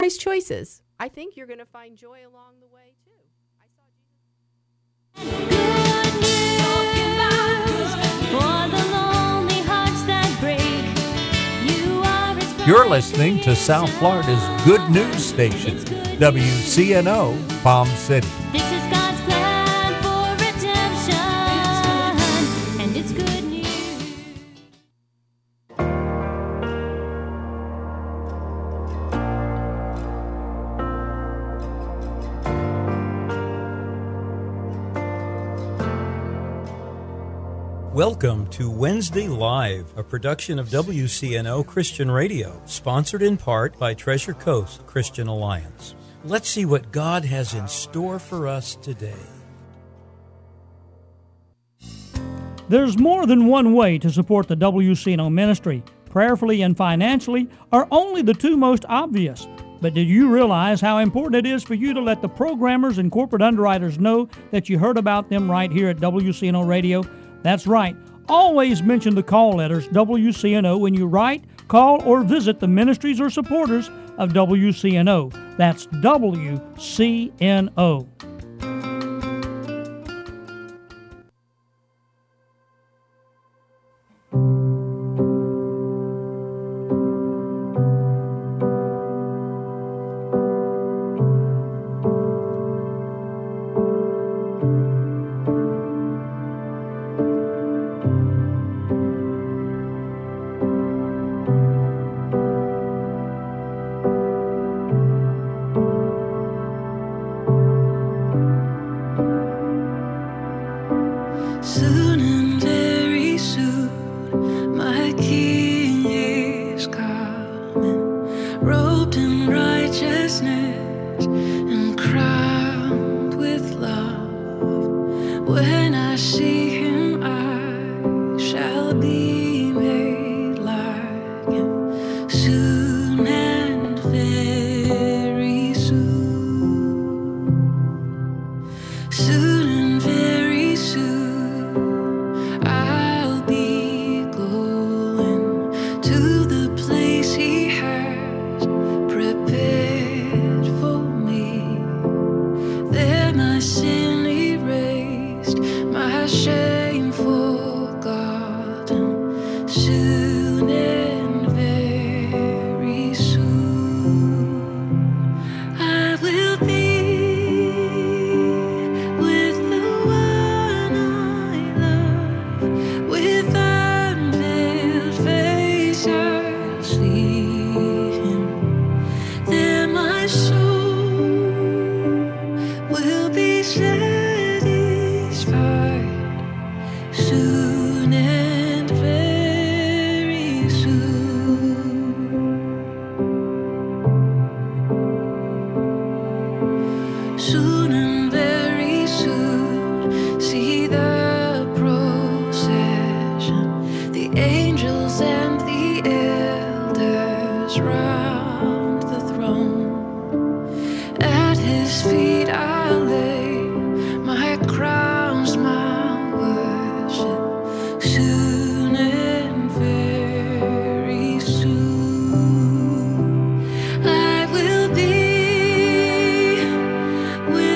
Nice choices. I think you're going to find joy along the way, too. You're listening to South Florida's Good News Station, WCNO, Palm City. This is God's plan for redemption, and it's good news. Welcome to Wednesday Live, a production of WCNO Christian Radio, sponsored in part by Treasure Coast Christian Alliance. Let's see what God has in store for us today. There's more than one way to support the WCNO ministry. Prayerfully and financially are only the two most obvious. But did you realize how important it is for you to let the programmers and corporate underwriters know that you heard about them right here at WCNO Radio? That's right. Always mention the call letters WCNO when you write, call, or visit the ministries or supporters of WCNO. That's WCNO. Soon and very soon, my King is coming, robed in righteousness and crowned with love. When I see him, I shall be made like him. Soon and very soon. Soon and very soon. I'll be going to the place he has prepared for me. There my sin erased, my shame forgotten. Soon and very soon I will be with the one I love. With unveiled face I'll see him. There my soul will be satisfied. Soon and very soon. Soon and very soon, see the procession, the angels and the elders round the throne. At his feet I'll lay my crowns, my worship. Soon and very soon I will be with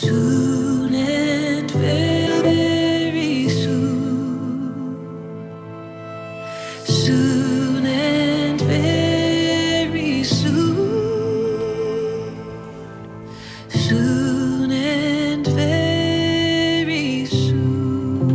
Soon and very soon. Soon and very soon. Soon and very soon.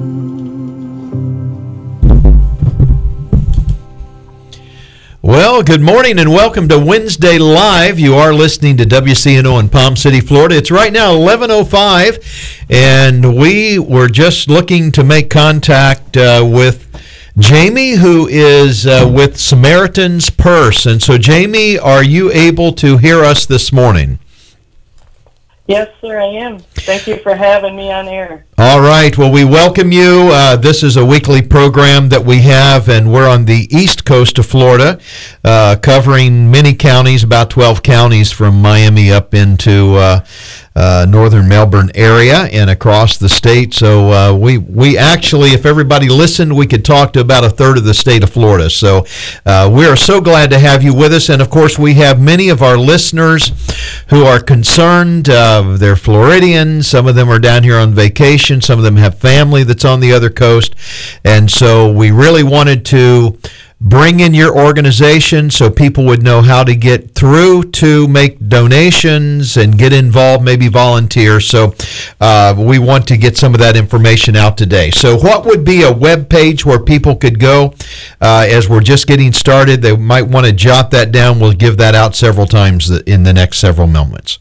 Well, good morning and welcome to Wednesday Live. You are listening to WCNO in Palm City, Florida. It's right now 11:05, and we were just looking to make contact with Jamie, who is with Samaritan's Purse. And so, Jamie, are you able to hear us this morning? Yes, sir, I am. Thank you for having me on air. All right. Well, we welcome you. This is a weekly program that we have, and we're on the east coast of Florida, covering many counties, about 12 counties from Miami up into northern Melbourne area and across the state. So we actually, if everybody listened, we could talk to about a third of the state of Florida. So we are so glad to have you with us. And, of course, we have many of our listeners who are concerned. They're Floridians. Some of them are down here on vacation. Some of them have family that's on the other coast. And so we really wanted to bring in your organization so people would know how to get through to make donations and get involved, maybe volunteer. So we want to get some of that information out today. So what would be a web page where people could go as we're just getting started? They might want to jot that down. We'll give that out several times in the next several moments.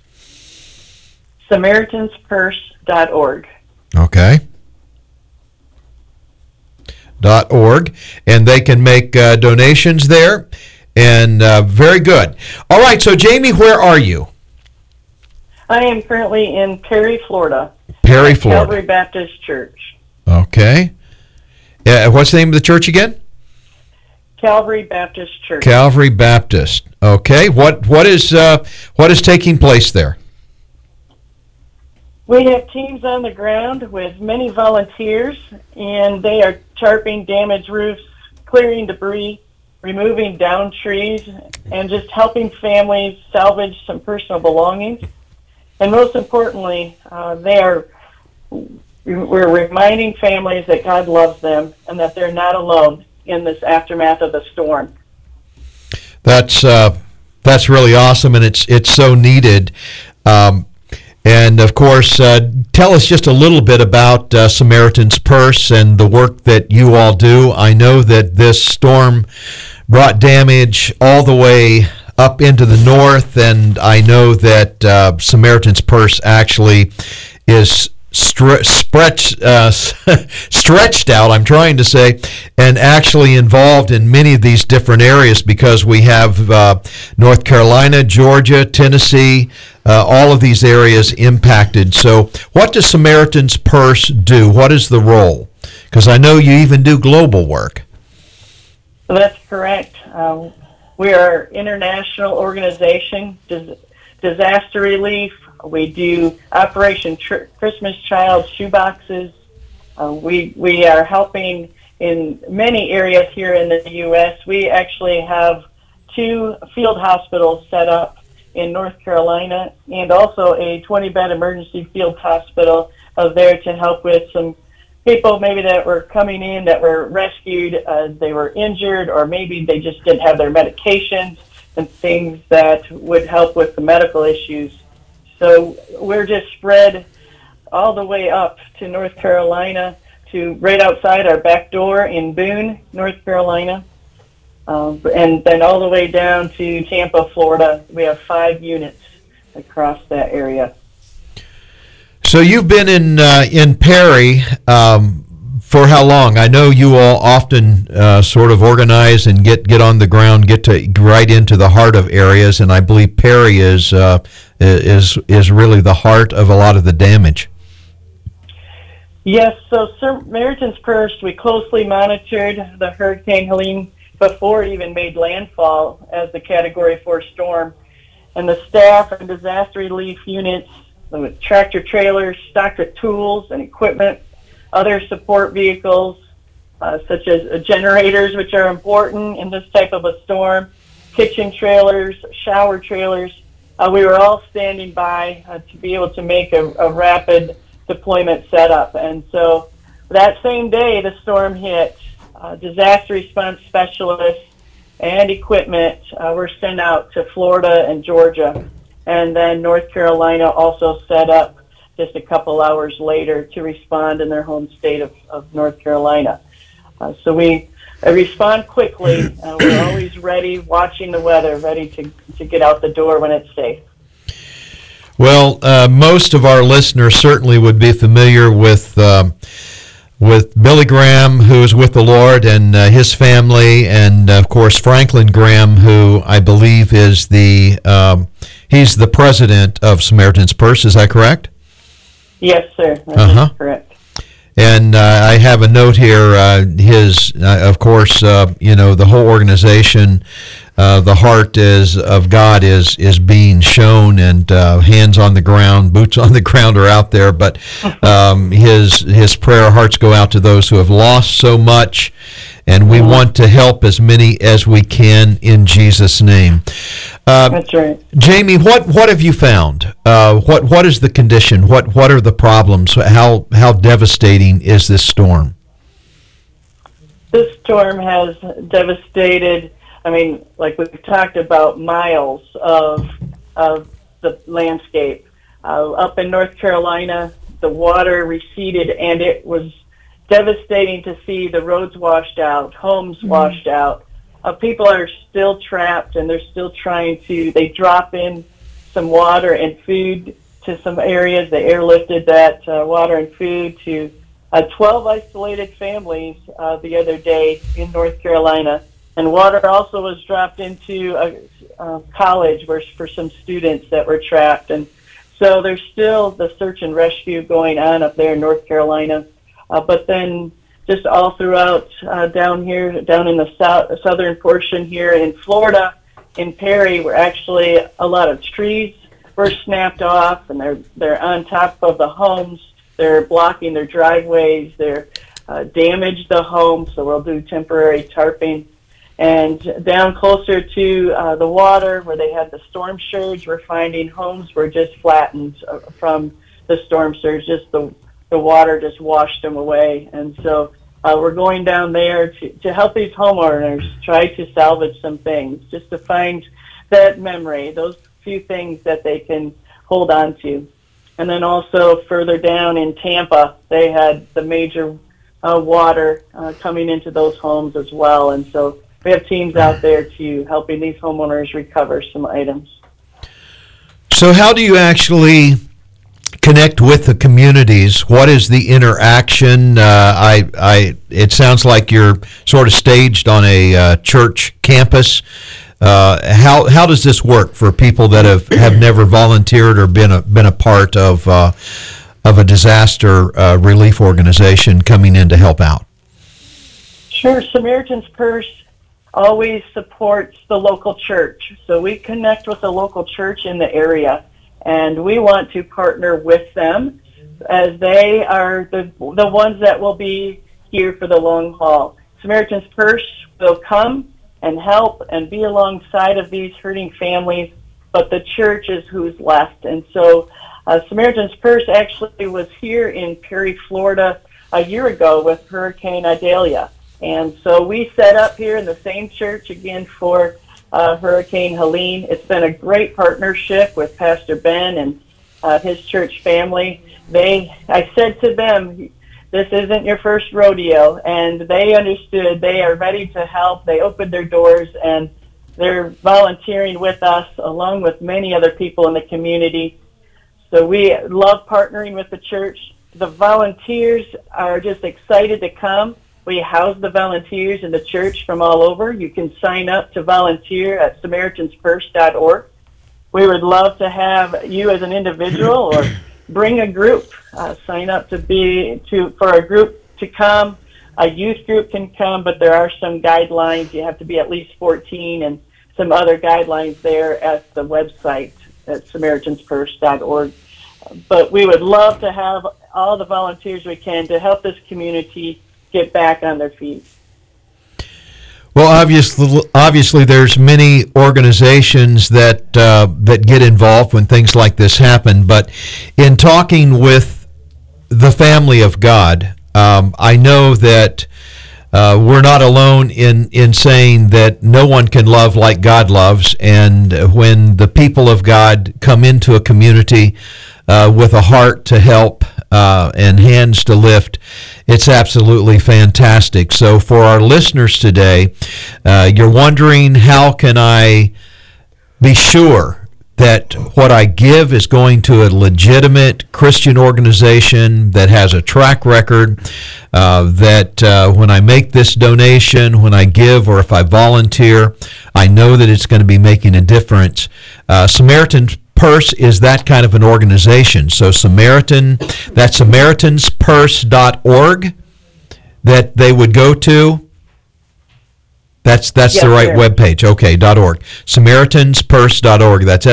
SamaritansPurse.org. Okay. .org, and they can make donations there, and very good. All right, so Jamie, where are you? I am currently in Perry, Florida. Perry, at Florida. Calvary Baptist Church. Okay. What's the name of the church again? Calvary Baptist Church. Calvary Baptist. Okay. What is taking place there? We have teams on the ground with many volunteers, and they are tarping damaged roofs, clearing debris, removing downed trees, and just helping families salvage some personal belongings. And most importantly, we're reminding families that God loves them and that they're not alone in this aftermath of the storm. That's really awesome, and it's so needed. And, of course, tell us just a little bit about Samaritan's Purse and the work that you all do. I know that this storm brought damage all the way up into the north, and I know that Samaritan's Purse actually is stretched out, I'm trying to say, and actually involved in many of these different areas, because we have North Carolina, Georgia, Tennessee, all of these areas impacted. So what does Samaritan's Purse do? What is the role? Because I know you even do global work. So that's correct. We are an international organization, disaster relief. We do Operation Christmas Child shoeboxes. We are helping in many areas here in the U.S. We actually have 2 field hospitals set up in North Carolina, and also a 20-bed emergency field hospital there to help with some people maybe that were coming in that were rescued. They were injured, or maybe they just didn't have their medications and things that would help with the medical issues. So we're just spread all the way up to North Carolina, to right outside our back door in Boone, North Carolina, and then all the way down to Tampa, Florida. We have 5 units across that area. So you've been in Perry for how long? I know you all often sort of organize and get on the ground, get to right into the heart of areas, and I believe Perry is really the heart of a lot of the damage. Yes, so Samaritan's Purse, we closely monitored the Hurricane Helene before it even made landfall as the Category 4 storm. And the staff and disaster relief units with tractor trailers stocked with tools and equipment, other support vehicles, such as generators, which are important in this type of a storm, kitchen trailers, shower trailers, we were all standing by to be able to make a rapid deployment setup. And so that same day the storm hit, disaster response specialists and equipment were sent out to Florida and Georgia. And then North Carolina also set up just a couple hours later to respond in their home state of North Carolina. So we respond quickly. We're always ready, watching the weather, ready to get out the door when it's safe. Well, most of our listeners certainly would be familiar with Billy Graham, who is with the Lord, and his family, and of course Franklin Graham, who I believe is he's the president of Samaritan's Purse. Is that correct? Yes, sir. That's correct. And I have a note here. Of course, the whole organization, the heart of God is being shown, and hands on the ground, boots on the ground are out there. But his prayer hearts go out to those who have lost so much, and we want to help as many as we can in Jesus' name. That's right. Jamie, what have you found? What is the condition? What are the problems? How devastating is this storm? This storm has devastated, like we've talked about, miles of the landscape. Up in North Carolina, the water receded, and it was devastating to see the roads washed out, homes washed out. People are still trapped, and they're still they drop in some water and food to some areas. They airlifted that water and food to 12 isolated families the other day in North Carolina. And water also was dropped into a college for some students that were trapped. And so there's still the search and rescue going on up there in North Carolina. But then just all throughout down in the southern portion here in Florida, in Perry, where actually a lot of trees were snapped off, and they're on top of the homes. They're blocking their driveways. They're damaged the homes, so we'll do temporary tarping. And down closer to the water, where they had the storm surge, we're finding homes were just flattened from the storm surge. Just the water just washed them away. And so we're going down there to help these homeowners try to salvage some things, just to find that memory, those few things that they can hold on to. And then also further down in Tampa, they had the major water coming into those homes as well. And so we have teams out there to helping these homeowners recover some items. So how do you actually connect with the communities? What is the interaction? It sounds like you're sort of staged on a church campus. How does this work for people that have never volunteered or been a part of a disaster relief organization coming in to help out? Sure. Samaritan's Purse always supports the local church. So we connect with the local church in the area, and we want to partner with them as they are the ones that will be here for the long haul. Samaritan's Purse will come and help and be alongside of these hurting families, but the church is who's left. And so Samaritan's Purse actually was here in Perry, Florida a year ago with Hurricane Idalia. And so we set up here in the same church again for Hurricane Helene. It's been a great partnership with Pastor Ben and his church family. I said to them, this isn't your first rodeo, and they understood. They are ready to help. They opened their doors, and they're volunteering with us along with many other people in the community. So we love partnering with the church. The volunteers are just excited to come. We house the volunteers in the church from all over. You can sign up to volunteer at SamaritansPurse.org. We would love to have you as an individual or bring a group. Sign up for a group to come. A youth group can come, but there are some guidelines. You have to be at least 14 and some other guidelines there at the website at SamaritansPurse.org. But we would love to have all the volunteers we can to help this community get back on their feet. Well, obviously, there's many organizations that get involved when things like this happen. But in talking with the family of God, I know that we're not alone in saying that no one can love like God loves. And when the people of God come into a community with a heart to help and hands to lift, it's absolutely fantastic. So for our listeners today, you're wondering, how can I be sure that what I give is going to a legitimate Christian organization that has a track record, that when I make this donation, when I give, or if I volunteer, I know that it's going to be making a difference. Samaritan's Purse is that kind of an organization. So that's SamaritansPurse.org that they would go to. That's Yes, the right sir. webpage. Okay, .org. SamaritansPurse.org. That's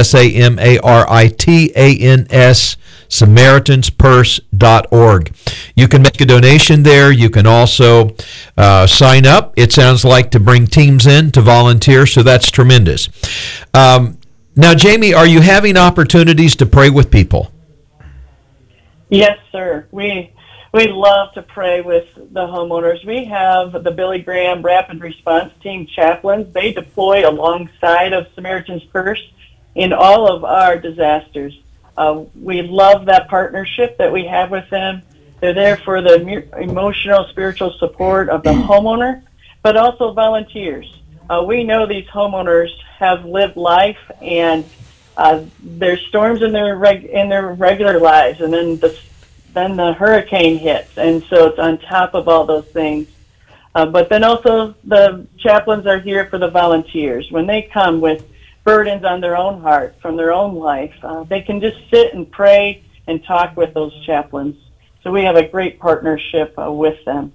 SaMaritans, SamaritansPurse.org. You can make a donation there. You can also sign up, it sounds like, to bring teams in to volunteer, so that's tremendous. Now, Jamie, are you having opportunities to pray with people? Yes, sir. We love to pray with the homeowners. We have the Billy Graham Rapid Response Team chaplains. They deploy alongside of Samaritan's Purse in all of our disasters. We love that partnership that we have with them. They're there for the emotional, spiritual support of the homeowner, but also volunteers. We know these homeowners have lived life, and there's storms in their regular lives, and then the hurricane hits, and so it's on top of all those things. But then also the chaplains are here for the volunteers. When they come with burdens on their own heart from their own life, they can just sit and pray and talk with those chaplains. So we have a great partnership with them.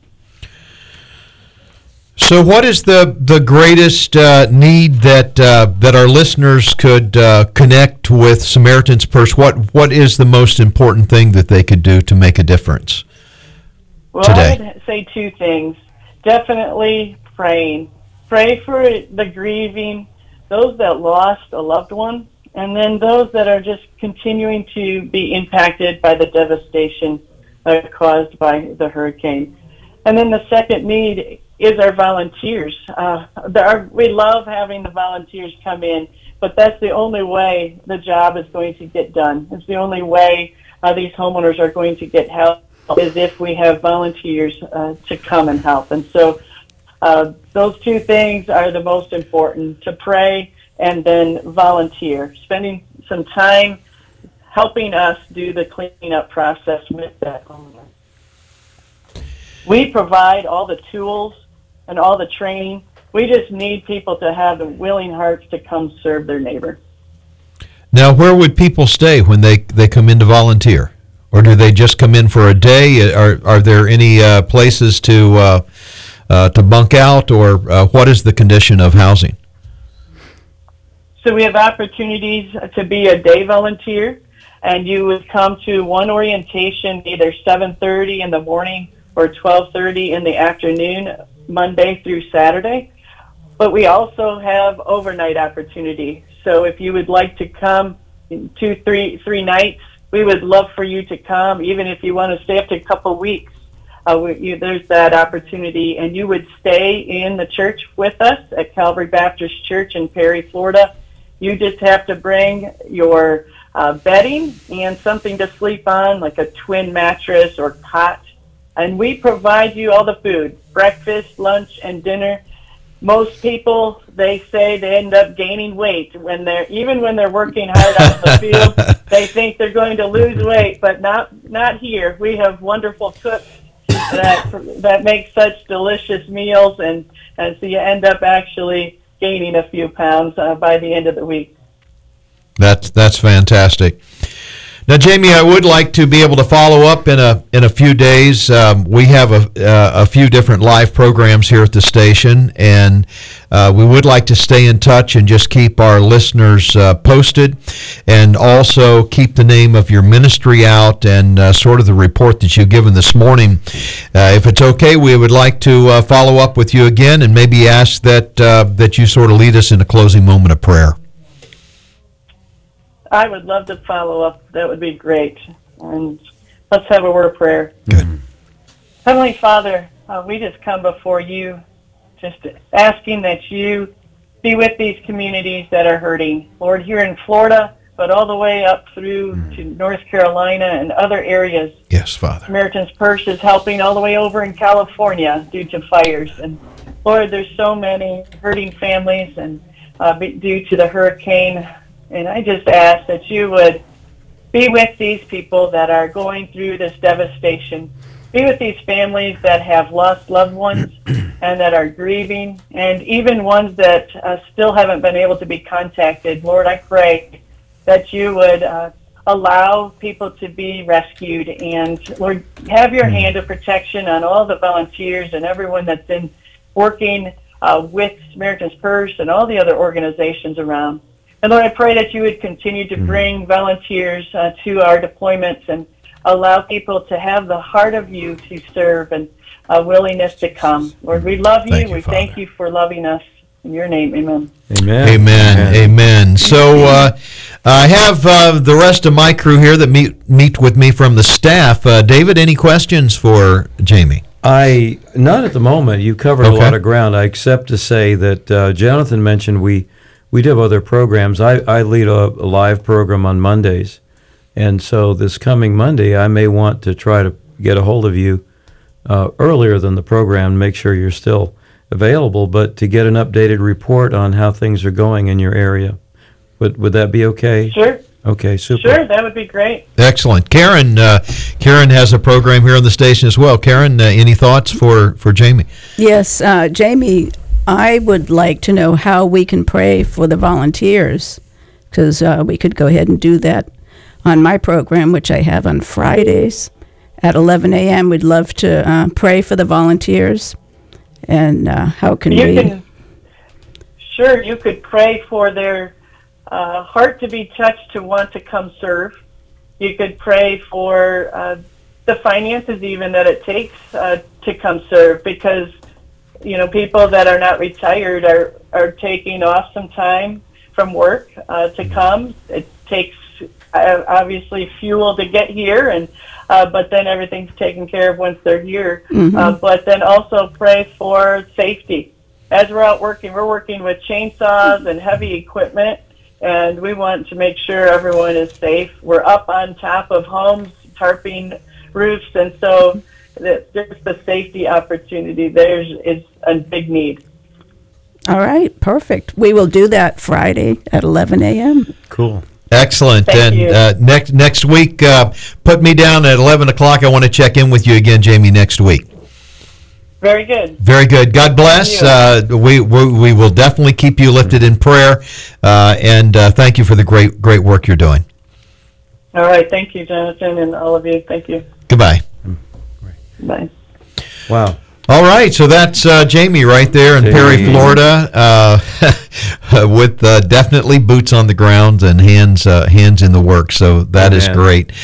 So what is the greatest need that our listeners could connect with Samaritan's Purse? What is the most important thing that they could do to make a difference today? I would say two things. Definitely praying. Pray for the grieving, those that lost a loved one, and then those that are just continuing to be impacted by the devastation caused by the hurricane. And then the second need is our volunteers. We love having the volunteers come in, but that's the only way the job is going to get done. It's the only way these homeowners are going to get help, is if we have volunteers to come and help. And so those two things are the most important, to pray and then volunteer, spending some time helping us do the cleanup process with that homeowner. We provide all the tools and all the training. We just need people to have the willing hearts to come serve their neighbor. Now, where would people stay when they come in to volunteer? Or do they just come in for a day? Are there any places to bunk out, or what is the condition of housing? So we have opportunities to be a day volunteer, and you would come to one orientation either 7:30 in the morning or 12:30 in the afternoon, Monday through Saturday. But we also have overnight opportunity. So if you would like to come 3 nights, we would love for you to come. Even if you want to stay up to a couple weeks, there's that opportunity. And you would stay in the church with us at Calvary Baptist Church in Perry, Florida. You just have to bring your bedding and something to sleep on, like a twin mattress or cot. And we provide you all the food, breakfast, lunch, and dinner. Most people, they say they end up gaining weight when they're working hard out in the field. They think they're going to lose weight, but not here. We have wonderful cooks that make such delicious meals, and so you end up actually gaining a few pounds by the end of the week. That's fantastic. Now, Jamie, I would like to be able to follow up in a few days. We have a few different live programs here at the station, and we would like to stay in touch and just keep our listeners posted, and also keep the name of your ministry out and sort of the report that you've given this morning. If it's okay, we would like to follow up with you again and maybe ask that you sort of lead us in a closing moment of prayer. I would love to follow up. That would be great. And let's have a word of prayer. Good. Heavenly Father, we just come before you, just asking that you be with these communities that are hurting. Lord, here in Florida, but all the way up through to North Carolina and other areas. Yes, Father. Samaritan's Purse is helping all the way over in California due to fires. And Lord, there's so many hurting families and due to the hurricane. And I just ask that you would be with these people that are going through this devastation. Be with these families that have lost loved ones and that are grieving, and even ones that still haven't been able to be contacted. Lord, I pray that you would allow people to be rescued. And, Lord, have your hand of protection on all the volunteers and everyone that's been working with Samaritan's Purse and all the other organizations around. And Lord, I pray that you would continue to bring volunteers to our deployments and allow people to have the heart of you to serve and a willingness to come. Lord, we love you. We thank you for loving us. In your name, amen. Amen. Amen. Amen. So I have the rest of my crew here that meet with me from the staff. David, any questions for Jamie? Not at the moment. You covered a lot of ground. I accept to say that Jonathan mentioned we do have other programs. I lead a live program on Mondays, and so this coming Monday, I may want to try to get a hold of you earlier than the program, make sure you're still available, but to get an updated report on how things are going in your area. Would that be okay? Sure. Okay, super. Sure, that would be great. Excellent. Karen has a program here on the station as well. Karen, any thoughts for Jamie? Yes, Jamie, I would like to know how we can pray for the volunteers, because we could go ahead and do that on my program, which I have on Fridays at 11 a.m. We'd love to pray for the volunteers. And how can we? Sure, you could pray for their heart to be touched to want to come serve. You could pray for the finances even that it takes to come serve, because people that are not retired are taking off some time from work to come. It takes obviously fuel to get here, and but then everything's taken care of once they're here. But then also pray for safety. As we're out working, we're working with chainsaws and heavy equipment, and we want to make sure everyone is safe. We're up on top of homes, tarping roofs, and so there's the safety opportunity there is a big need. All right, perfect. We will do that Friday at 11 a.m. Cool. Excellent. Thank you. Next week, put me down at 11 o'clock. I want to check in with you again, Jamie, next week. Very good. Very good. God bless. We will definitely keep you lifted in prayer, and thank you for the great work you're doing. All right. Thank you, Jonathan, and all of you. Thank you. Goodbye. Bye. Wow. All right, so that's Jamie right there in Perry, Florida, with definitely boots on the ground and hands in the work. So that is great.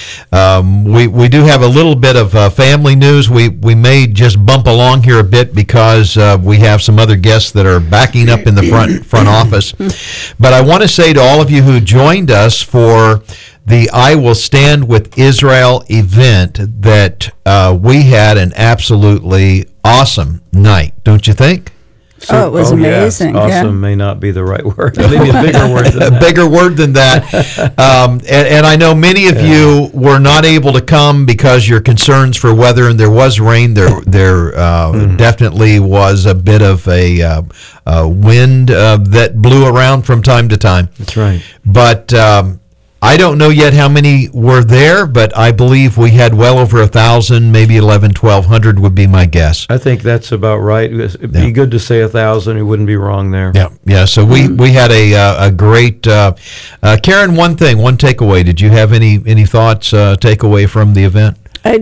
We do have a little bit of family news. We may just bump along here a bit because we have some other guests that are backing up in the front office. But I want to say to all of you who joined us for the I Will Stand with Israel event that we had an absolutely awesome night, don't you think? Oh, it was amazing. Yes. Awesome may not be the right word. Maybe a bigger word than that. A bigger word than that. And I know many of you were not able to come because your concerns for weather, and there was rain. There definitely was a bit of a wind that blew around from time to time. That's right. But I don't know yet how many were there, but I believe we had well over 1,000, maybe 1,100 would be my guess. I think that's about right. It'd be good to say 1,000. You wouldn't be wrong there. Yeah. So we had a great Karen. One takeaway. Did you have any thoughts takeaway from the event?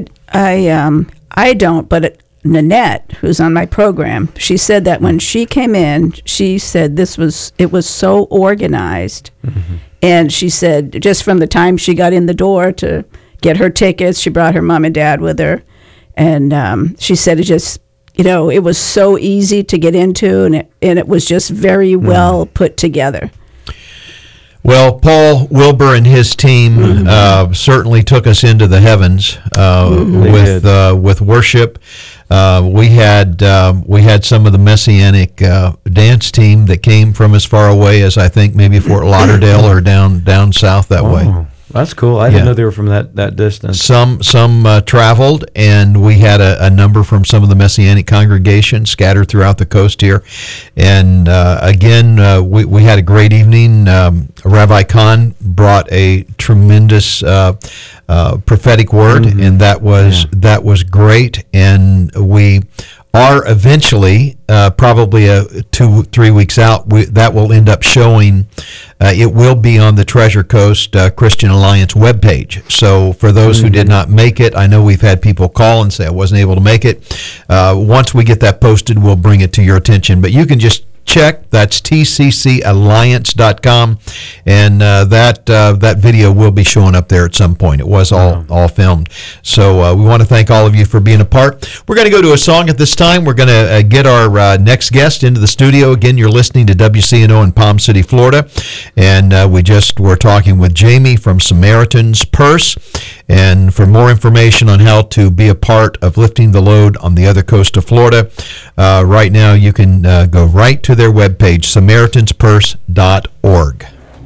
I don't, but Nanette, who's on my program, she said that when she came in, she said it was so organized. Mm-hmm. And she said just from the time she got in the door to get her tickets, she brought her mom and dad with her. And she said it just, it was so easy to get into, and it was just very well put together. Well, Paul Wilbur and his team certainly took us into the heavens with worship. We had some of the Messianic dance team that came from as far away as I think maybe Fort Lauderdale or down south that way. That's cool. I didn't know they were from that distance. Some traveled, and we had a number from some of the Messianic congregations scattered throughout the coast here. And again, we had a great evening. Rabbi Kahn brought a tremendous prophetic word, and that was great. And we are eventually, probably 2-3 weeks out, that will end up showing. It will be on the Treasure Coast Christian Alliance webpage. So for those who did not make it, I know we've had people call and say I wasn't able to make it. Once we get that posted, we'll bring it to your attention. But you can just check. That's tccalliance.com, and that video will be showing up there at some point. It was all filmed. So we want to thank all of you for being a part. We're going to go to a song at this time. We're going to get our next guest into the studio. Again, you're listening to WCNO in Palm City, Florida, and we just were talking with Jamie from Samaritan's Purse. And for more information on how to be a part of lifting the load on the other coast of Florida, right now you can go right to their webpage, SamaritansPurse.org.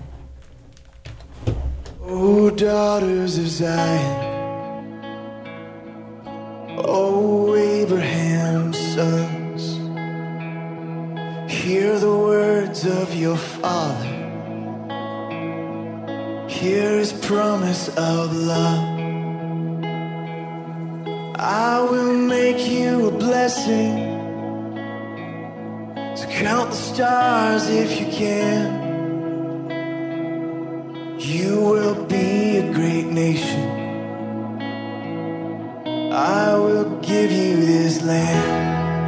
Oh, daughters of Zion, oh, Abraham's sons, hear the words of your father, hear his promise of love. I will make you a blessing, so count the stars if you can. You will be a great nation. I will give you this land.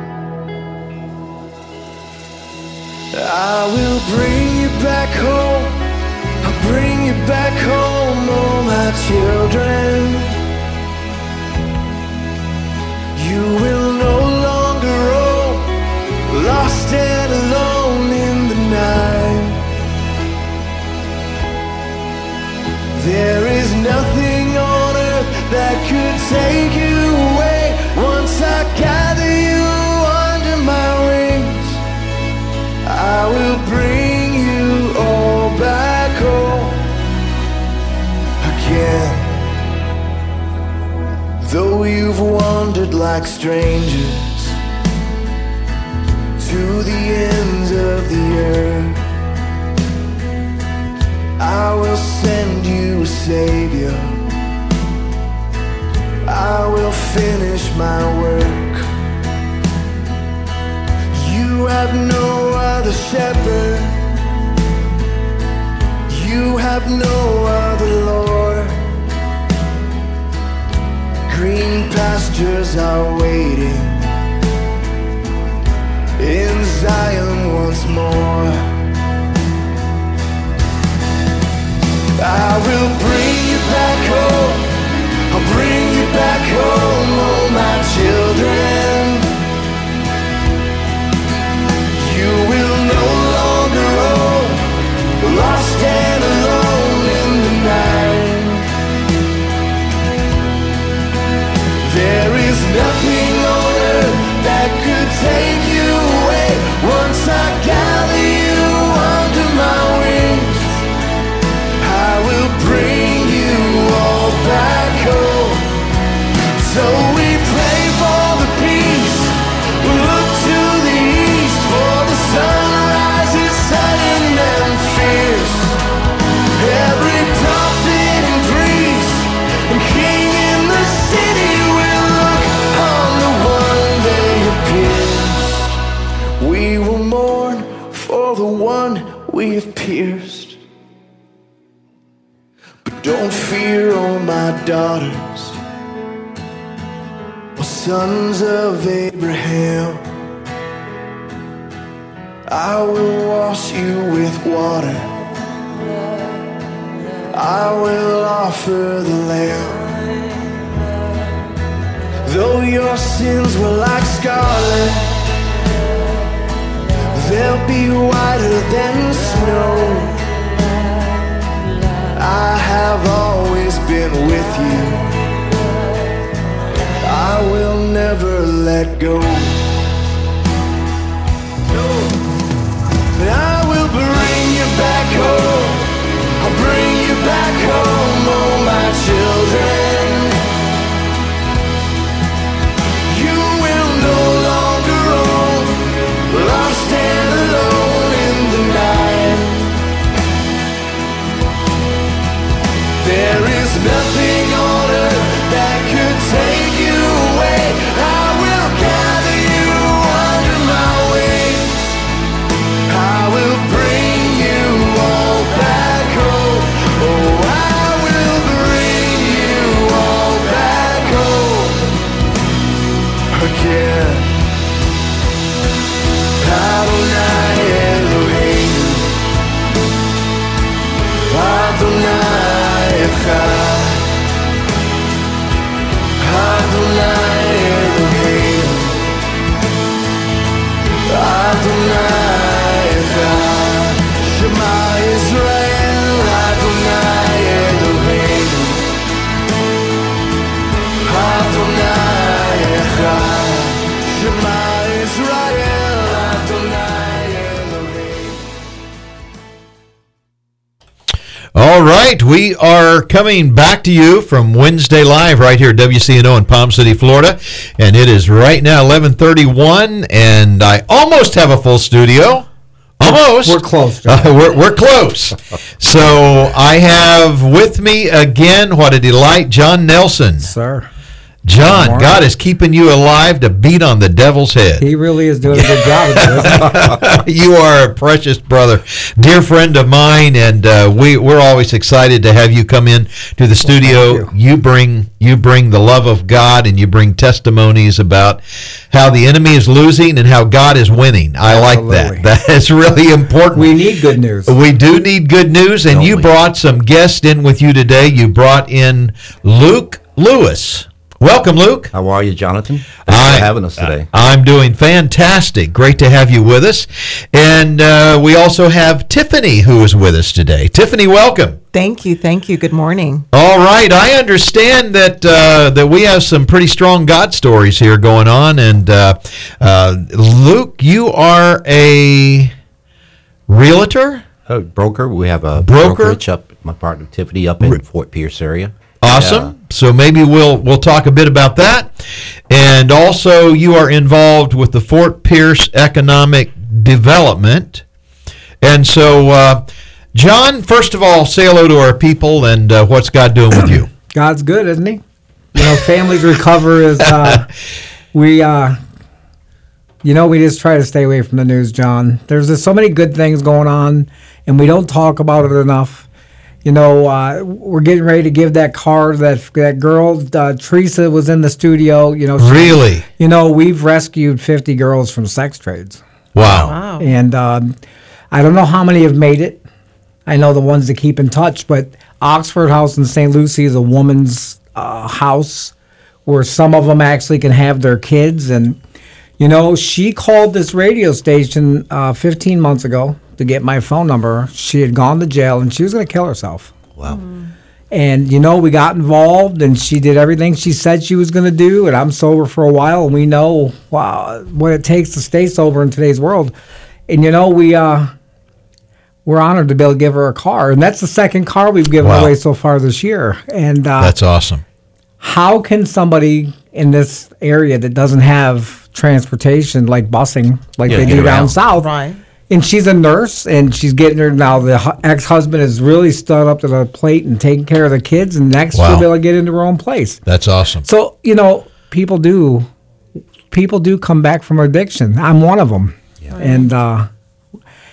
I will bring you back home. I'll bring you back home, oh my children. You will no longer roam, lost and alone in the night. There is nothing on earth that could take you away. Once I gather you under my wings, I will bring you all back home again. Though you've wandered like strangers to the ends of the earth, I will send you a Savior. I will finish my work. You have no other shepherd. You have no other Lord. Green pastures are waiting in Zion once more. I will bring you back home. I'll bring you back home, oh my children. You will no longer roam, lost and alone in the night. There is nothing on earth that could take you away. Once I gather you under my wings, I will bring you all back home. So we've pierced. But don't fear, oh my daughters, oh sons of Abraham. I will wash you with water, I will offer the Lamb. Though your sins were like scarlet, they'll be whiter than snow. I have always been with you, I will never let go. And I will bring you back home, I'll bring you back home, oh my children. You will no longer roam, lost and alone in the night. There is nothing on earth that could take you away. I will gather you under my wings, I will bring you all back home. Oh, I will bring you all back home again. Adonai Eloheinu, Adonai Echad, Adonai Eloheinu, Adonai Echad. Shema Israel, Adonai Eloheinu, Adonai Echad. Shema Israel, Adonai Eloheinu. All right, we are coming back to you from Wednesday Live right here at WCNO in Palm City, Florida, and it is right now 11:31, and I almost have a full studio. Almost. We're close, John. We're close. So I have with me again, what a delight, John Nelson. Sir. John, Morning. God is keeping you alive to beat on the devil's head. He really is doing a good job of it. You are a precious brother, dear friend of mine, and we're always excited to have you come in to the studio. thank You bring the love of God, and you bring testimonies about how the enemy is losing and how God is winning. I like Absolutely. that. That is really important. We need good news. We do need good news, and you brought some guests in with you today. You brought in Luke Lewis. Welcome, Luke. How are you, Jonathan? Thanks for having us today. I'm doing fantastic. Great to have you with us. And we also have Tiffany, who is with us today. Tiffany, welcome. Thank you. Good morning. All right. I understand that that we have some pretty strong God stories here going on. And Luke, you are a realtor? Broker. We have a Broker? brokerage up, my partner Tiffany, up in Fort Pierce area. Awesome. So maybe we'll talk a bit about that. And also you are involved with the Fort Pierce Economic Development. And so, John, first of all, say hello to our people and what's God doing with you? God's good, isn't he? You know, families recover is, we just try to stay away from the news, John. There's just so many good things going on, and we don't talk about it enough. You know, we're getting ready to give that car, that girl, Teresa was in the studio. You know, Really? You know, we've rescued 50 girls from sex trades. Wow. And I don't know how many have made it. I know the ones that keep in touch, but Oxford House in St. Lucie is a woman's house where some of them actually can have their kids. And, you know, she called this radio station 15 months ago to get my phone number. She had gone to jail, and she was going to kill herself. Wow. And, you know, we got involved, and she did everything she said she was going to do, and I'm sober for a while, and we know what it takes to stay sober in today's world. And, you know, we're honored to be able to give her a car, and that's the second car we've given away so far this year. And that's awesome. How can somebody in this area that doesn't have transportation, like busing, like they do down south, Right. and she's a nurse, and she's getting her now. The ex-husband has really stood up to the plate and taken care of the kids, and next she'll be able to get into her own place. That's awesome. So, you know, people do come back from addiction. I'm one of them. Yeah. And,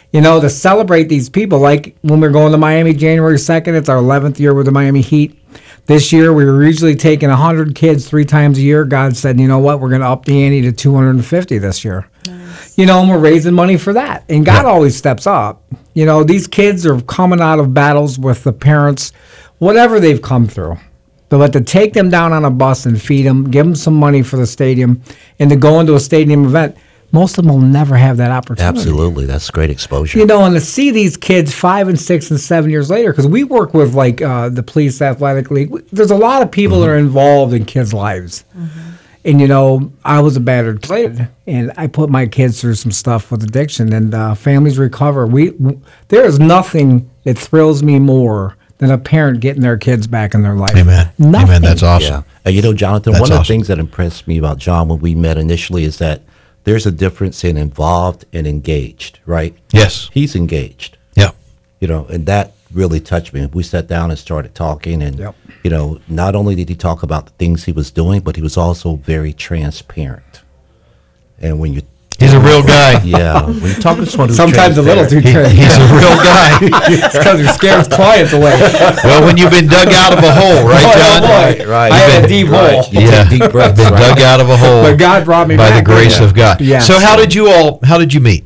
You know, to celebrate these people, like when we're going to Miami January 2nd, it's our 11th year with the Miami Heat. This year, we were usually taking 100 kids 3 times a year. God said, you know what, we're going to up the ante to 250 this year. Nice. You know, and we're raising money for that. And God always steps up. You know, these kids are coming out of battles with the parents, whatever they've come through. But to take them down on a bus and feed them, give them some money for the stadium, and to go into a stadium event, most of them will never have that opportunity. Absolutely. That's great exposure. You know, and to see these kids 5 and 6 and 7 years later, because we work with, like, the Police Athletic League. There's a lot of people that are involved in kids' lives. And, you know, I was a battered kid, and I put my kids through some stuff with addiction, and families recover. There is nothing that thrills me more than a parent getting their kids back in their life. Amen. Nothing. Amen. That's awesome. Yeah. And you know, Jonathan, That's one of the awesome. things that impressed me about John when we met initially is that there's a difference in involved and engaged, right? Yes. He's engaged. Yeah. You know, and that really touched me. We sat down and started talking, and, you know, not only did he talk about the things he was doing, but he was also very transparent. And when you... He's a real guy. Yeah. When you talk to someone who's sometimes a little too transparent, transparent. He's a real guy. It's because he scares clients away. Well, when you've been dug out of a hole, right, John? Right. I had a deep hole. You take deep breaths, been right? dug out of a hole. But God brought me by back. the grace Yeah. of God. Yeah. So how did you meet?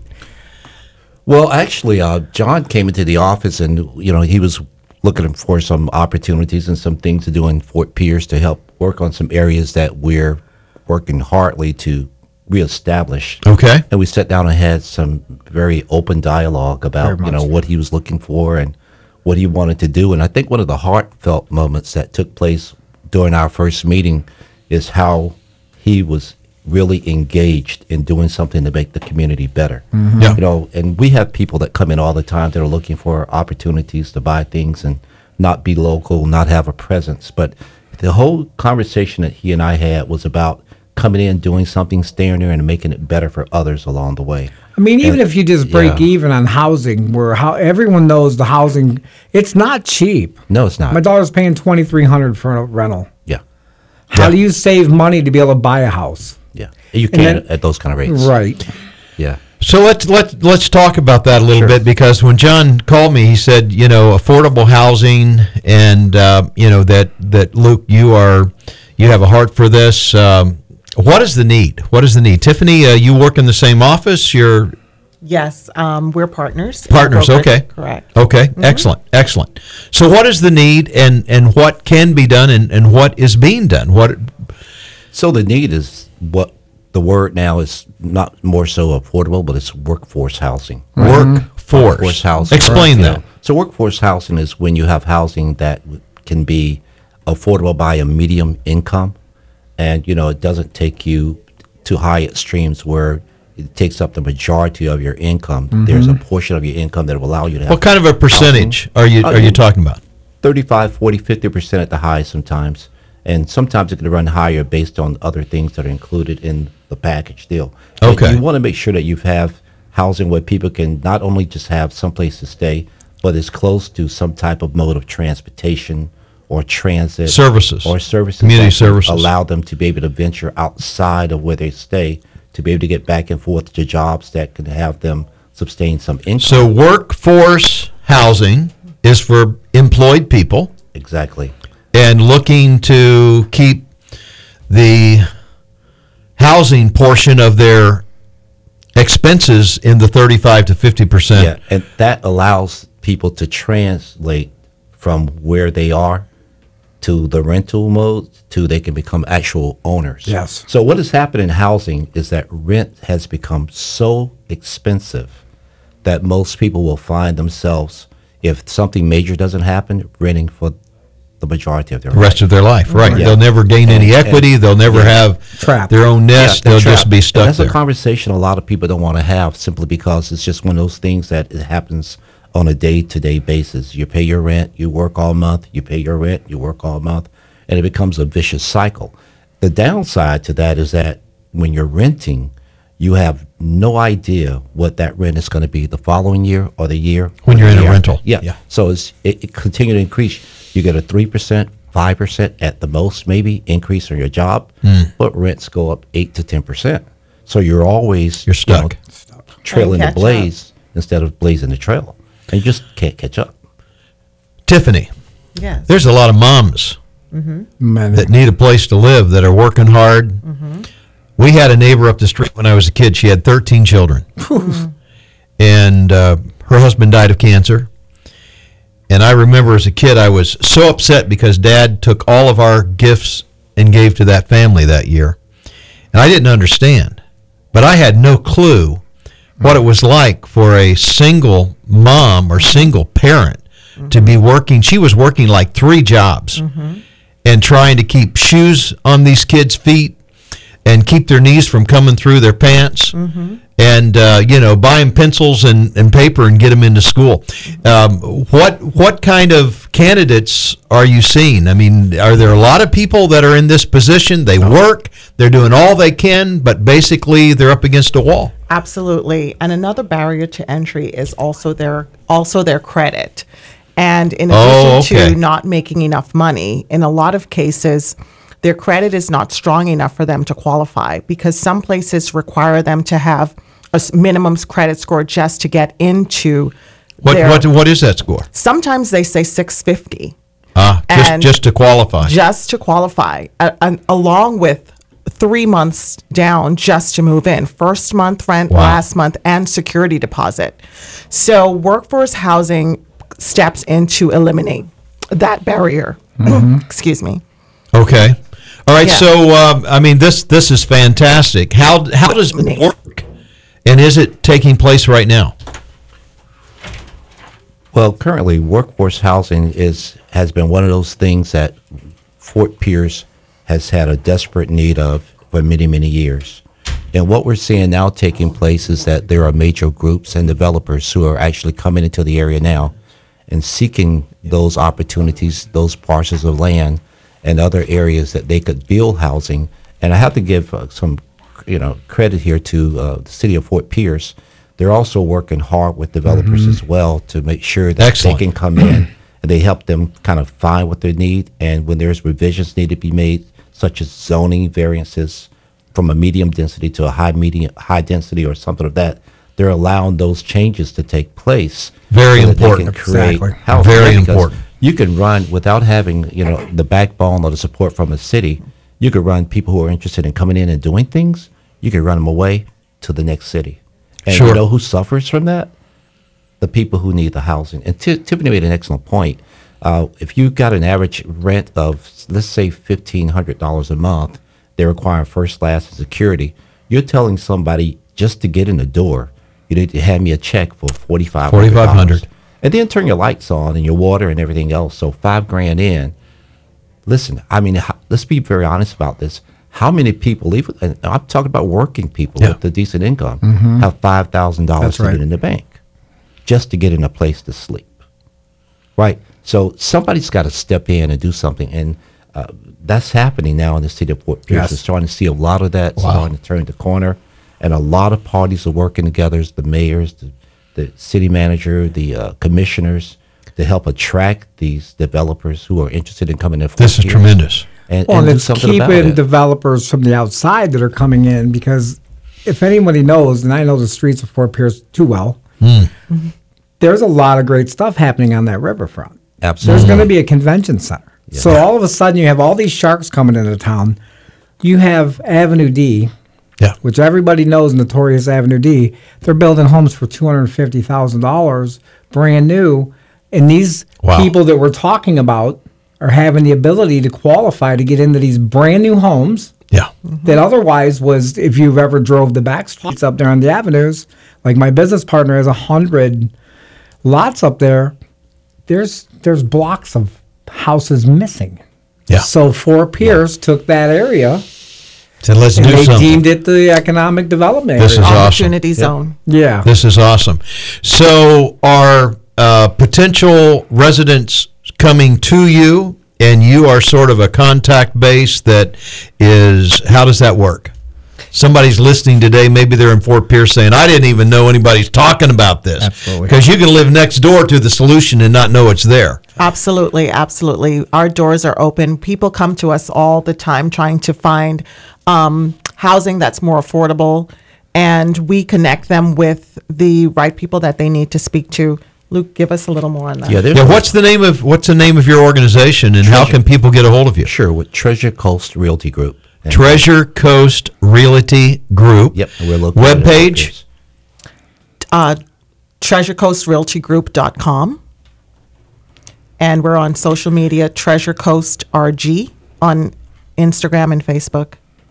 Well, actually, John came into the office, and you know, he was looking for some opportunities and some things to do in Fort Pierce to help work on some areas that we're working hardly to reestablish. Okay. And we sat down and had some very open dialogue about, you know, what he was looking for and what he wanted to do. And I think one of the heartfelt moments that took place during our first meeting is how he was really engaged in doing something to make the community better. Yeah. You know, and we have people that come in all the time that are looking for opportunities to buy things and not be local, not have a presence. But the whole conversation that he and I had was about coming in, doing something, staying there, and making it better for others along the way. I mean, even And- if you just break even on housing, where everyone knows the housing, it's not cheap. No, it's not. My daughter's paying $2,300 for a rental. Yeah. How do you save money to be able to buy a house? Yeah. You And can then- at those kind of rates. Right. Yeah. So let's talk about that a little bit, because when John called me, he said, you know, affordable housing, and you know that Luke, you have a heart for this. What is the need? What is the need? Tiffany, you work in the same office. You're Yes, we're partners. partners. Brokerage, Okay. Correct. Okay. Excellent. So what is the need, and what can be done, and what is being done? So the need is what the word now is not more so affordable, but it's workforce housing. Workforce housing. Explain You that. know, so workforce housing is when you have housing that can be affordable by a medium income, and you know it doesn't take you to high extremes where it takes up the majority of your income. There's a portion of your income that will allow you to have. What kind of a percentage are you talking about? 35, 40, 50% at the high sometimes. And sometimes it can run higher based on other things that are included in the package deal. But Okay. you want to make sure that you have housing where people can not only just have some place to stay, but is close to some type of mode of transportation or transit. Services. Or services. Community that can services. allow them to be able to venture outside of where they stay to be able to get back and forth to jobs that can have them sustain some income. So workforce housing is for employed people. Exactly. And looking to keep the housing portion of their expenses in the 35 to 50%. Yeah, and that allows people to translate from where they are to the rental mode to they can become actual owners. Yes. So what has happened in housing is that rent has become so expensive that most people will find themselves, if something major doesn't happen, renting for the majority of their The rest of their life, right? Yeah. They'll never gain any equity. They'll never have Trapped. their own nest. they're They'll just trapped. be And stuck that's there. a conversation a lot of people don't want to have simply because it's just one of those things that it happens on a day-to-day basis. You pay your rent, you work all month, you pay your rent, you work all month, and it becomes a vicious cycle. The downside to that is that when you're renting, you have no idea what that rent is going to be the following year or the year. When or you're the in a year rental. after. Yeah. Yeah. So it continues to increase. You get a 3%, 5% at the most, maybe increase on your job, but rents go up 8 to 10%. So you're always You're stuck. trailing the catch up. blaze instead of blazing the trail. And you just can't catch up. Tiffany, Yes. there's a lot of moms that need a place to live that are working hard. We had a neighbor up the street when I was a kid. She had 13 children. And her husband died of cancer. And I remember as a kid, I was so upset because Dad took all of our gifts and gave to that family that year. And I didn't understand. But I had no clue what it was like for a single mom or single parent to be working. She was working like 3 jobs and trying to keep shoes on these kids' feet and keep their knees from coming through their pants. And buying pencils and paper and get them into school. What kind of candidates are you seeing? I mean, are there a lot of people that are in this position? They work, they're doing all they can, but basically they're up against a wall. Absolutely. And another barrier to entry is also their credit. And in addition to not making enough money, in a lot of cases, their credit is not strong enough for them to qualify, because some places require them to have a minimum credit score just to get into what is that score? Sometimes they say 650. Just to qualify. Just to qualify, along with 3 months down just to move in. First month rent, last month, and security deposit. So workforce housing steps in to eliminate that barrier. Excuse me. Okay. All right. So, this is fantastic. How does it work? And is it taking place right now? Well, currently, workforce housing has been one of those things that Fort Pierce has had a desperate need of for many, many years. And what we're seeing now taking place is that there are major groups and developers who are actually coming into the area now and seeking those opportunities, those parcels of land and other areas that they could build housing. And I have to give some credit here to the city of Fort Pierce. They're also working hard with developers as well to make sure that they can come in and they help them kind of find what they need. And when there's revisions need to be made, such as zoning variances from a medium density to a high density or something of that, they're allowing those changes to take place. Very so important. That they can create housing. Very Because important. You can run without having, the backbone or the support from a city. You could run people who are interested in coming in and doing things. You can run them away to the next city. And you know who suffers from that? The people who need the housing. And Tiffany made an excellent point. If you got an average rent of, let's say, $1,500 a month, they require first class and security. You're telling somebody just to get in the door, you need to hand me a check for $4,500. And then turn your lights on and your water and everything else. So $5,000 in. Listen, let's be very honest about this. How many people, even, and I'm talking about working people with a decent income, have $5,000 sitting in the bank just to get in a place to sleep? Right? So somebody's got to step in and do something. And that's happening now in the city of Fort Pierce. We're starting to see a lot of that starting to turn the corner. And a lot of parties are working together, the mayors, the city manager, the commissioners, to help attract these developers who are interested in coming in. This is tremendous. And and do it's something about keeping it. developers from the outside that are coming in, because if anybody knows, and I know the streets of Fort Pierce too well, there's a lot of great stuff happening on that riverfront. Absolutely. There's going to be a convention center. Yeah. So all of a sudden you have all these sharks coming into town. You have Avenue D, which everybody knows, Notorious Avenue D. They're building homes for $250,000, brand new. And these people that we're talking about are having the ability to qualify to get into these brand new homes. That otherwise was, if you've ever drove the back streets up there on the avenues, like my business partner has 100 lots up there. There's blocks of houses missing. So Fort Pierce took that area. So let's and do they something. deemed it the economic development This is area. awesome. Opportunity zone. Yeah. This is awesome. So are potential residents coming to you, and you are sort of a contact base that is, how does that work? Somebody's listening today, maybe they're in Fort Pierce saying, I didn't even know anybody's talking about this. Absolutely. Because you can live next door to the solution and not know it's there. Absolutely, absolutely. Our doors are open. People come to us all the time trying to find housing that's more affordable. and we connect them with the right people that they need to speak to. Luke, give us a little more on that. Yeah, what's the name of your organization, and how can people get a hold of you? Sure, with Treasure Coast Realty Group. Treasure Coast Realty Group. Yep, we're located webpage. TreasureCoastRealtyGroup.com, and we're on social media, Treasure Coast RG on Instagram and Facebook.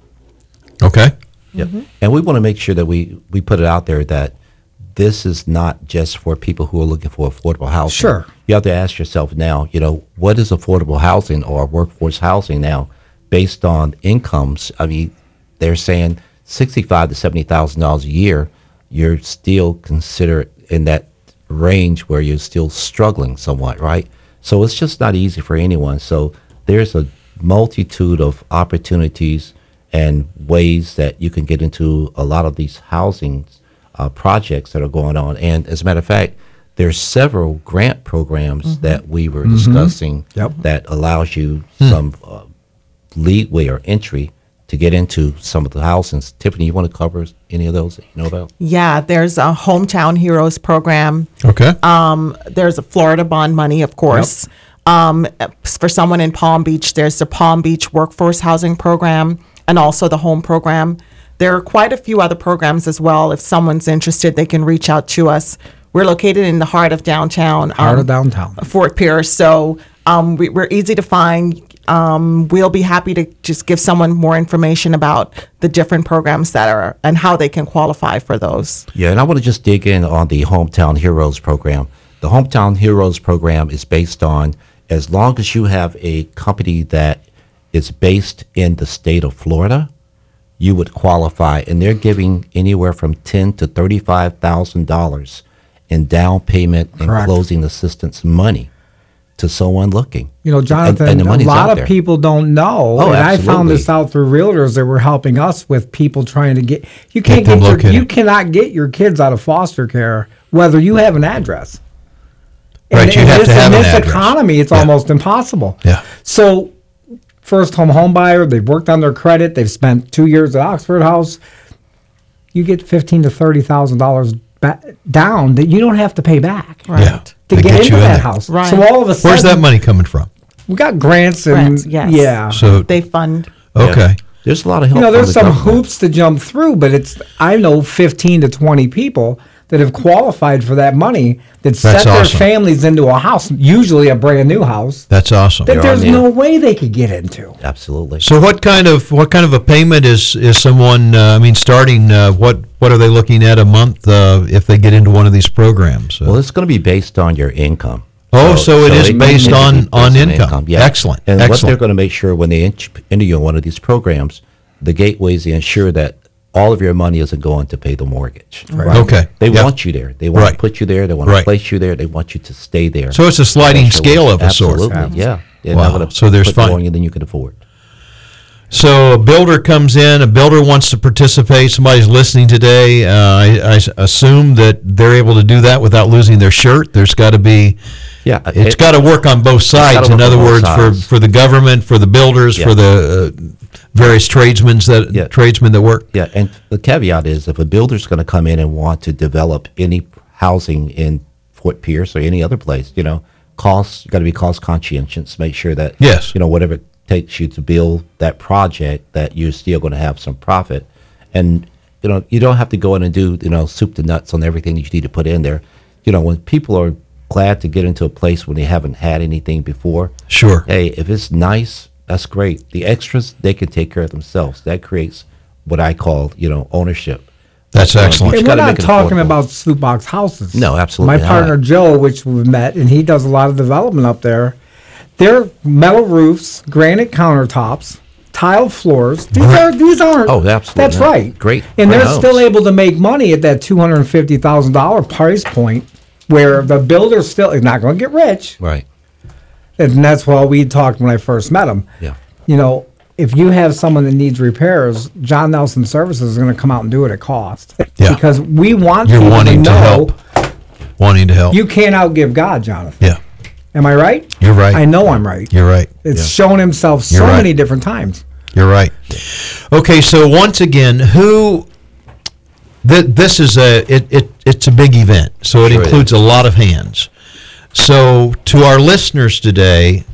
Okay. Yep. And we want to make sure that we put it out there that this is not just for people who are looking for affordable housing. Sure. You have to ask yourself now, what is affordable housing or workforce housing now based on incomes? I mean, they're saying $65,000 to $70,000 a year. You're still considered in that range where you're still struggling somewhat, right? So it's just not easy for anyone. So there's a multitude of opportunities and ways that you can get into a lot of these housing projects that are going on. And as a matter of fact, there's several grant programs that we were discussing that allows you some leeway or entry to get into some of the housings. Tiffany, you want to cover any of those that you know about? Yeah, there's a Hometown Heroes program. Okay. There's a Florida Bond Money, of course. For someone in Palm Beach, there's the Palm Beach Workforce Housing Program and also the Home Program. There are quite a few other programs as well. If someone's interested, they can reach out to us. We're located in the heart of downtown. Fort Pierce. So we're easy to find. We'll be happy to just give someone more information about the different programs that are and how they can qualify for those. Yeah, and I want to just dig in on the Hometown Heroes program. The Hometown Heroes program is based on as long as you have a company that is based in the state of Florida, you would qualify, and they're giving anywhere from $10,000 to $35,000 in down payment and closing assistance money to someone looking. Jonathan, and the a money's lot out of there. people don't know, Oh, and I found absolutely. this out through realtors that were helping us with people trying to get. You Get can't them get located. you cannot get your kids out of foster care whether you have an address. Right, you have this, to have in an this address. economy, it's almost impossible. Yeah. So, first home buyer, they've worked on their credit. They've spent 2 years at Oxford House. You get $15,000 to $30,000 down that you don't have to pay back. Right. Yeah. To They get you into in that there. house. Right. So all of a sudden, Where's that money coming from? we got grants and Grants, yes. yeah. So They fund. okay. There's a lot of help. there's from some the government. hoops to jump through, but I know 15 to 20 people that have qualified for that money that set That's their awesome. families into a house, usually a brand new house, That's awesome. that there's on there. no way they could get into. Absolutely. So what kind of a payment is someone? Starting what are they looking at a month if they get into one of these programs? Well, it's going to be based on your income. So it is based can on be based income. Yeah. Excellent. And what they're Excellent. going to make sure when they enter you in one of these programs, the gateways, they ensure that all of your money isn't going to pay the mortgage. Right? Okay. They Yeah. want you there. They want Right. to put you there. They want Right. to place you there. They want you to stay there. So it's a sliding scale of a sort. Absolutely. Yeah. They're Wow. not going to So there's put fun- more on you than you can afford. So a builder comes in, a builder wants to participate, somebody's listening today. I assume that they're able to do that without losing their shirt. There's got to be, Yeah. it's got to work on both sides. gotta In work other on both words, sides. for the government, for the builders, Yeah. for the various tradesmen that work. Yeah, and the caveat is if a builder's going to come in and want to develop any housing in Fort Pierce or any other place, costs, you got to be cost conscientious. Make sure that Yes. whatever it takes you to build that project, that you're still going to have some profit, and you don't have to go in and do soup to nuts on everything that you need to put in there. When people are glad to get into a place when they haven't had anything before. Sure. Hey, if it's nice, that's great. The extras, they can take care of themselves. That creates what I call, ownership. That's excellent. You And we're gotta not make it talking affordable. about sloop box houses. No, absolutely My not. partner Joe, which we've met, and he does a lot of development up there. They're metal roofs, granite countertops, tile floors. These aren't. Oh, absolutely. That's right. Great. And Great they're homes. still able to make money at that $250,000 price point, where the builder still is not going to get rich. Right. And that's why we talked when I first met him. Yeah. If you have someone that needs repairs, John Nelson Services is going to come out and do it at cost. Yeah. Because we want You're people wanting to to know help. Wanting to help. you can't outgive God, Jonathan. Yeah. Am I right? You're right. I know I'm right. You're right. It's shown himself so You're right. many different times. You're right. Okay, so once again, who this is it's a big event, so it Sure includes a lot of hands. So to our listeners today,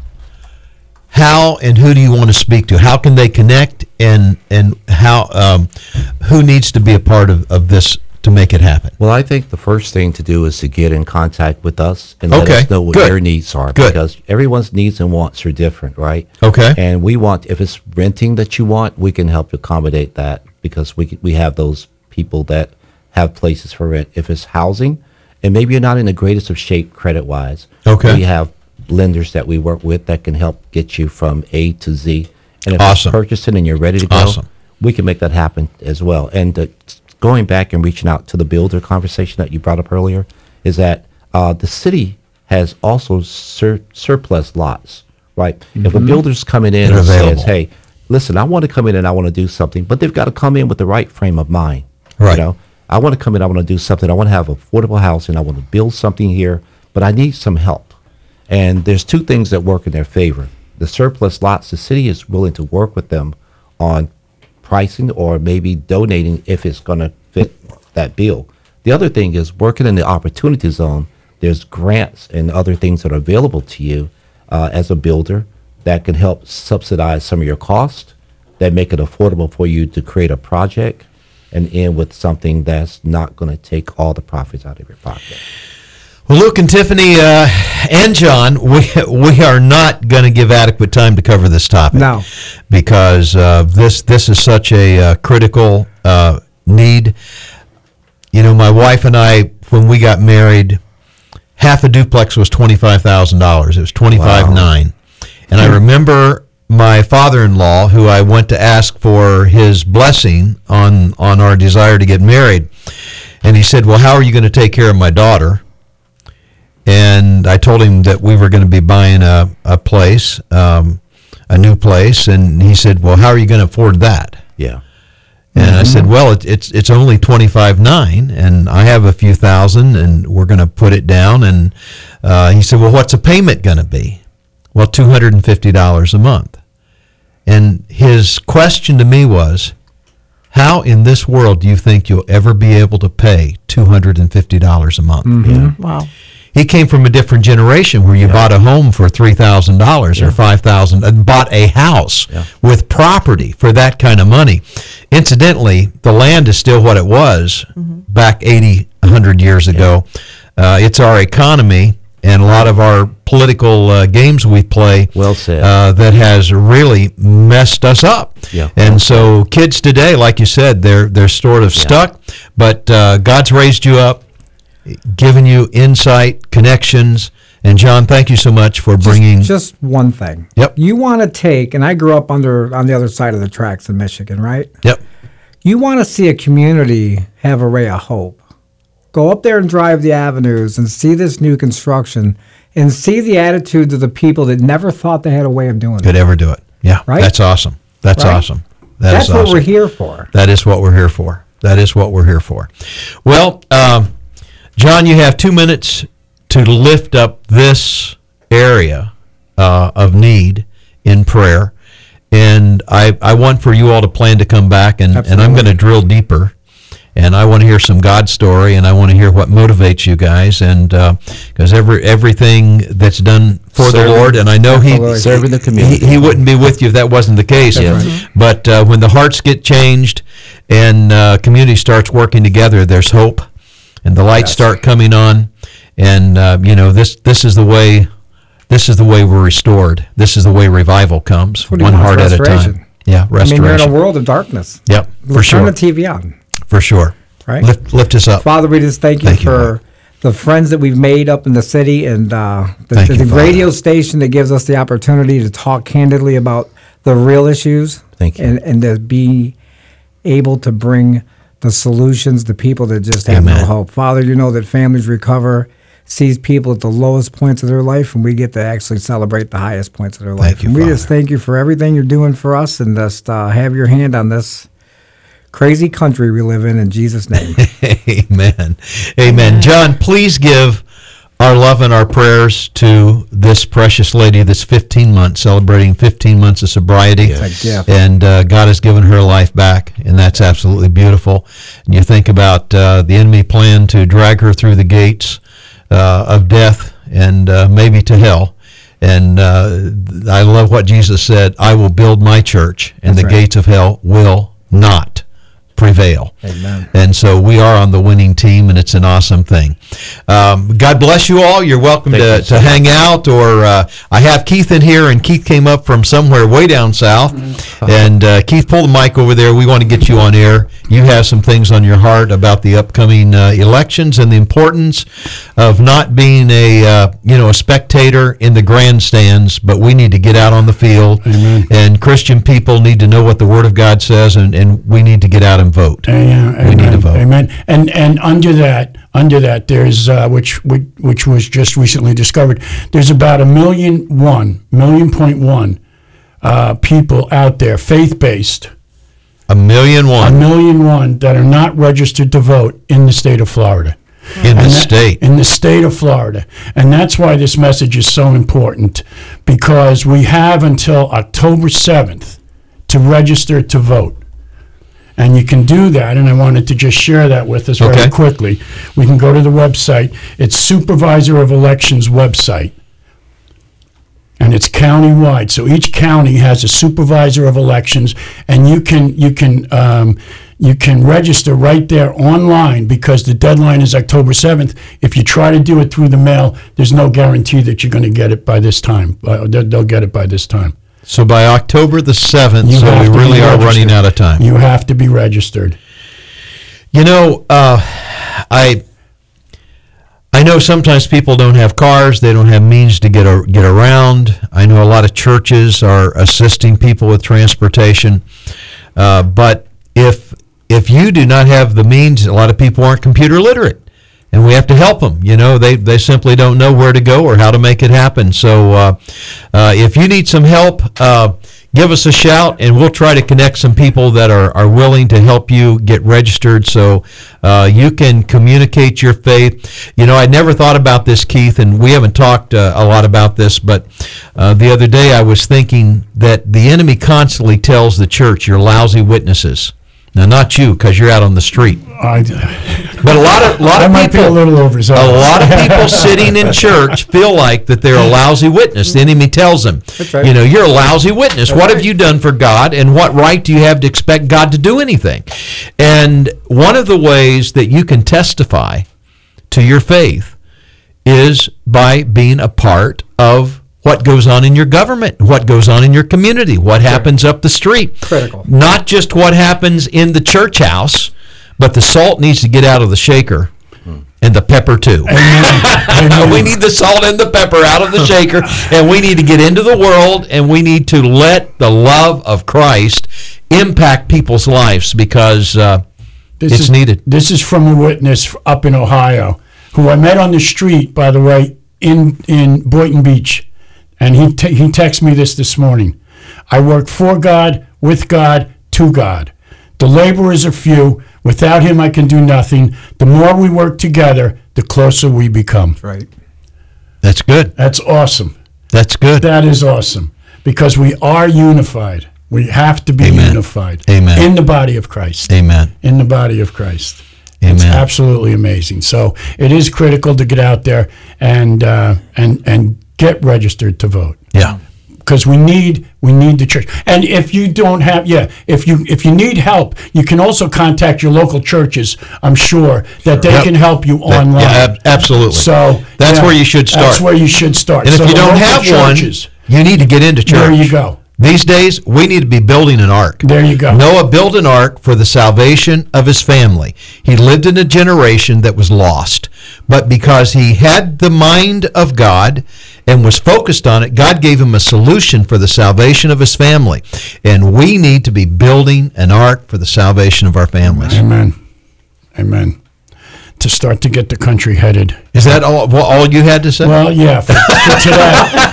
how and who do you want to speak to? How can they connect, and how who needs to be a part of this to make it happen? Well, I think the first thing to do is to get in contact with us and let Okay, us know what good. your needs are. Good. Because everyone's needs and wants are different, right? Okay. And we want, if it's renting that you want, we can help accommodate that because we have those people that have places for rent. If it's housing, and maybe you're not in the greatest of shape credit-wise, Okay. we have lenders that we work with that can help get you from A to Z. And if Awesome. it's purchasing and you're ready to go, Awesome. we can make that happen as well. And going back and reaching out to the builder conversation that you brought up earlier is that the city has also surplus lots, right? If a builder's coming in They're and available. says, hey, listen, I want to come in and I want to do something, but they've got to come in with the right frame of mind. Right. You know, I want to come in, I want to do something, I want to have affordable housing, I want to build something here, but I need some help. And there's two things that work in their favor. The surplus lots, the city is willing to work with them on pricing or maybe donating if it's going to fit that bill. The other thing is working in the opportunity zone. There's grants and other things that are available to you as a builder that can help subsidize some of your costs, that make it affordable for you to create a project and end with something that's not going to take all the profits out of your pocket. Well, Luke and Tiffany and John, we are not going to give adequate time to cover this topic. No. Because this is such a critical need. You know, my wife and I, when we got married, half a duplex was $25,000. It was $25,900. And I remember my father-in-law, who I went to ask for his blessing on our desire to get married, and he said, well, how are you going to take care of my daughter? And I told him that we were going to be buying a place, a new place, and he said, well, how are you going to afford that? Yeah. And I said, well, it's only $25,900, and I have a few thousand, and we're going to put it down. And he said, well, what's a payment going to be? Well, $250 a month. And his question to me was, how in this world do you think you'll ever be able to pay $250 a month? Mm-hmm. Wow. He came from a different generation where you bought a home for $3,000 or $5,000 and bought a house with property for that kind of money. Incidentally, the land is still what it was back 80, 100 years ago. It's our economy and a lot of our political games we play that has really messed us up. Yeah. And so kids today, like you said, they're sort of stuck, but God's raised you up, given you insight, connections. And John, thank you so much for bringing... Just one thing. Yep. You want to take, and I grew up on the other side of the tracks in Michigan, right? Yep. You want to see a community have a ray of hope. Go up there and drive the avenues and see this new construction and see the attitudes of the people that never thought they had a way of doing Could it. ever do it. Yeah. Right? That's awesome. That's Right? awesome. That's is what awesome. we're here for. That is what we're here for. That is what we're here for. Well, John, you have 2 minutes to lift up this area of need in prayer. And I want for you all to plan to come back, and I'm going to drill deeper. And I want to hear some God story, and I want to hear what motivates you guys. And because everything that's done for the Lord, and I know serving the community. He wouldn't be with you if that wasn't the case. But when the hearts get changed and community starts working together, there's hope, and the lights start coming on. And this is the way. This is the way we're restored. This is the way revival comes, one heart at a time. Yeah, restoration. I mean, you're in a world of darkness. Yep, for sure. Turn the TV on. For sure. Right? Lift us up. Father, we just thank you for the friends that we've made up in the city and the radio station that gives us the opportunity to talk candidly about the real issues. Thank you. And to be able to bring the solutions to people that just have no hope. Father, you know that families recover, sees people at the lowest points of their life, and we get to actually celebrate the highest points of their life. Thank you, and we Father. just thank you for everything you're doing for us, and just have your hand on this crazy country we live in Jesus' name. Amen. Amen. John, please give our love and our prayers to this precious lady that's 15 months, celebrating 15 months of sobriety. Yes. Yeah. And God has given her life back, and that's absolutely beautiful. And you think about the enemy plan to drag her through the gates of death and maybe to hell. And I love what Jesus said, I will build my church, and That's the right. gates of hell will not prevail. Amen. And so we are on the winning team, and it's an awesome thing. God bless you all. You're welcome Thank you so to hang out, or I have Keith in here, and Keith came up from somewhere way down south. And Keith, pull the mic over there. We want to get you on air. You have some things on your heart about the upcoming elections and the importance of not being a spectator in the grandstands, but we need to get out on the field. Amen. And Christian people need to know what the Word of God says, and we need to get out and vote. Amen. We need to vote. Amen. And under that, there's which was just recently discovered. There's about 1.1 million people out there, faith-based. 1,000,001 that are not registered to vote in the state of Florida. in the state. In the state of Florida. And that's why this message is so important, because we have until October 7th to register to vote. And you can do that, and I wanted to just share that with us Okay. very quickly. We can go to the website. It's Supervisor of Elections website. And it's county-wide. So each county has a supervisor of elections, and you can register right there online, because the deadline is October 7th. If you try to do it through the mail, there's no guarantee that you're going to get it by this time. They'll get it by this time. So by October the 7th, You so have we to be really are running registered. out of time. You have to be registered. You know, I know sometimes people don't have cars, they don't have means to get around. I know a lot of churches are assisting people with transportation, but if you do not have the means, a lot of people aren't computer literate, and we have to help them. You know, they simply don't know where to go or how to make it happen. So if you need some help, give us a shout, and we'll try to connect some people that are willing to help you get registered, so you can communicate your faith. You know, I never thought about this, Keith, and we haven't talked a lot about this, but the other day I was thinking that the enemy constantly tells the church, you're lousy witnesses. Now, not you, because you're out on the street. But a lot of might people, be a little overzealous. a lot of people sitting in church feel like that they're a lousy witness. The enemy tells them, right. you know, you're a lousy witness. That's What have right. you done for God, and what right do you have to expect God to do anything? And one of the ways that you can testify to your faith is by being a part of what goes on in your government, what goes on in your community, what happens up the street. Critical. Not just what happens in the church house, but the salt needs to get out of the shaker, and the pepper too. We need the salt and the pepper out of the shaker, and we need to get into the world, and we need to let the love of Christ impact people's lives, because it's needed. This is from a witness up in Ohio, who I met on the street, by the way, in Boynton Beach. And he texted me this morning. I work for God, with God, to God. The laborers are few. Without him, I can do nothing. The more we work together, the closer we become. Right. That's good. That's awesome. That's good. That is awesome. Because we are unified. We have to be Amen. unified. Amen. In the body of Christ. Amen. In the body of Christ. It's Amen. absolutely amazing. So it is critical to get out there and get registered to vote. Yeah. Because we need the church. And if you don't have, if you need help, you can also contact your local churches. I'm sure that they Yep. can help you online. Yeah, absolutely. So That's where you should start. That's where you should start. And So if you the don't local have churches, one, you need to get into church. There you go. These days, we need to be building an ark. There you go. Noah built an ark for the salvation of his family. He lived in a generation that was lost. But because he had the mind of God and was focused on it, God gave him a solution for the salvation of his family. And we need to be building an ark for the salvation of our families. Amen. Amen. To start to get the country headed. Is that all you had to say? Well, yeah, for today.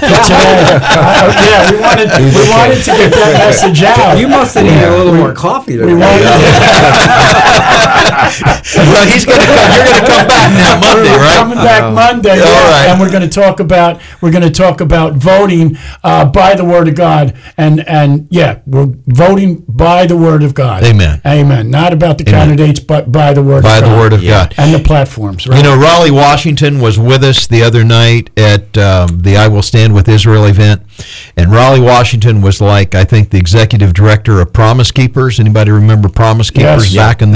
Yeah, we wanted to get that message out. You must have needed a little more coffee. We wanted Well, he's going to come. You're going to come back now Monday, We're right? coming back Monday, All right. and we're going to talk about voting by the Word of God, and we're voting by the Word of God. Amen. Amen. Not about the candidates, but by the Word By of God. the Word of God. And the platforms. Right? You know, Raleigh, Washington was with us the other night at the I Will Stand with Israel event, and Raleigh, Washington was like, I think, the executive director of Promise Keepers. Anybody remember Promise Keepers Yes. back in